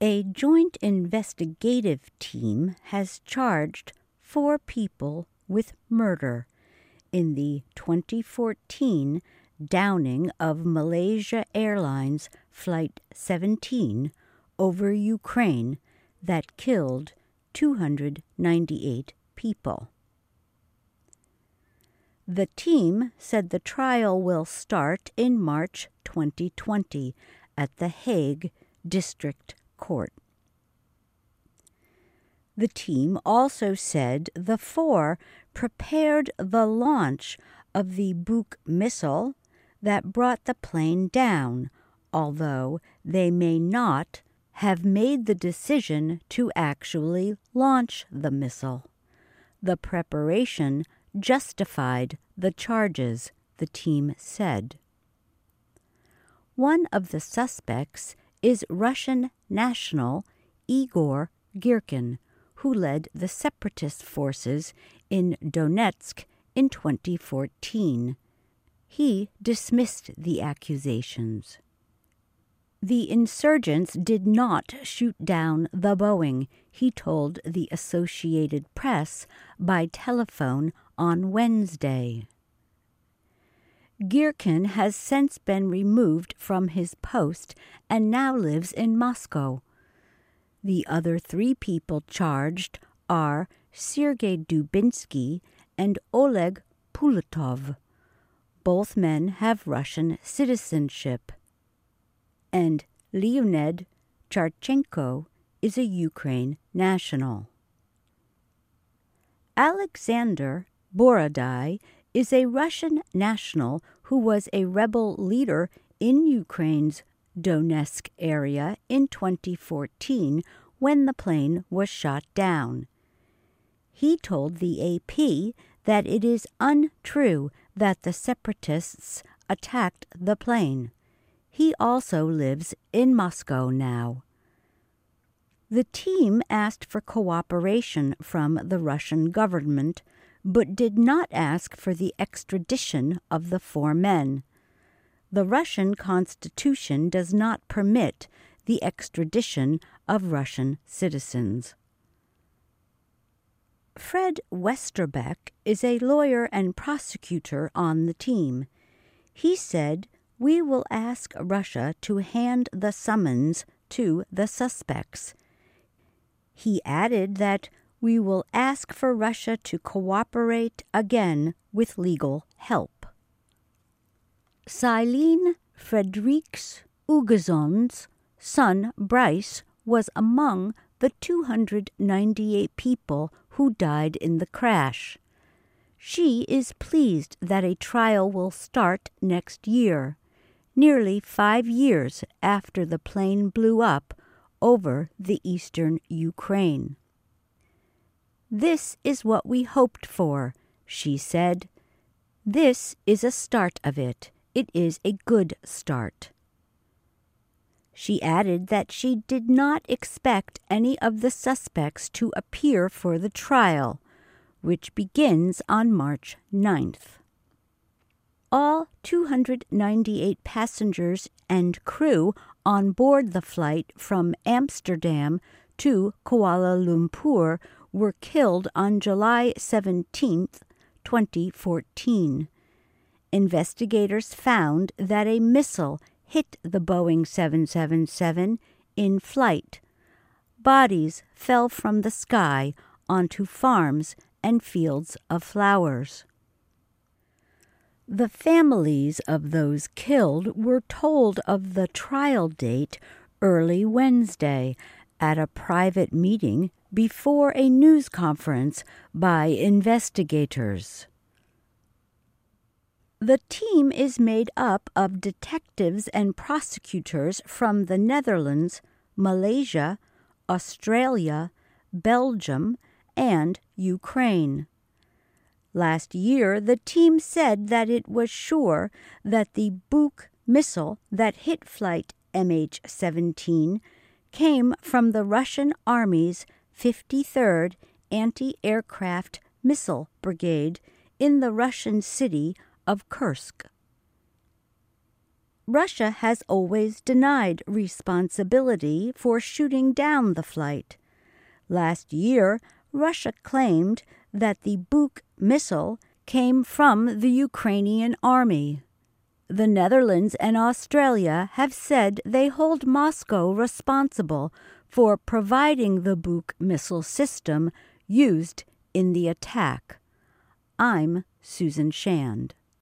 A joint investigative team has charged 4 people with murder in the 2014 downing of Malaysia Airlines Flight 17 over Ukraine that killed 298 people. The team said the trial will start in March 2020 at The Hague District Court. The team also said the 4 prepared the launch of the Buk missile that brought the plane down, although they may not have made the decision to actually launch the missile. The preparation justified the charges, the team said. One of the suspects is Russian national Igor Girkin, who led the separatist forces in Donetsk in 2014. He dismissed the accusations. The insurgents did not shoot down the Boeing, he told the Associated Press by telephone on Wednesday. Girkin has since been removed from his post and now lives in Moscow. The other 3 people charged are Sergei Dubinsky and Oleg Pulatov. Both men have Russian citizenship. And Leonid Charchenko is a Ukraine national. Alexander Borodai is a Russian national who was a rebel leader in Ukraine's Donetsk area in 2014 when the plane was shot down. He told the AP that it is untrue that the separatists attacked the plane. He also lives in Moscow now. The team asked for cooperation from the Russian government, but did not ask for the extradition of the 4 men. The Russian Constitution does not permit the extradition of Russian citizens. Fred Westerbeck is a lawyer and prosecutor on the team. He said, "We will ask Russia to hand the summons to the suspects." He added that we will ask for Russia to cooperate again with legal help. Celine Frederiks Ugeson's son Bryce was among the 298 people who died in the crash. She is pleased that a trial will start next year, nearly 5 years after the plane blew up over the eastern Ukraine. "This is what we hoped for," she said. "This is a start of it. It is a good start." She added that she did not expect any of the suspects to appear for the trial, which begins on March 9th. All 298 passengers and crew on board the flight from Amsterdam to Kuala Lumpur were killed on July 17, 2014. Investigators found that a missile hit the Boeing 777 in flight. Bodies fell from the sky onto farms and fields of flowers. The families of those killed were told of the trial date early Wednesday at a private meeting before a news conference by investigators. The team is made up of detectives and prosecutors from the Netherlands, Malaysia, Australia, Belgium, and Ukraine. Last year, the team said that it was sure that the Buk missile that hit flight MH17 came from the Russian Army's 53rd Anti-Aircraft Missile Brigade in the Russian city of Kursk. Russia has always denied responsibility for shooting down the flight. Last year, Russia claimed that the Buk missile came from the Ukrainian army. The Netherlands and Australia have said they hold Moscow responsible for providing the Buk missile system used in the attack. I'm Susan Shand.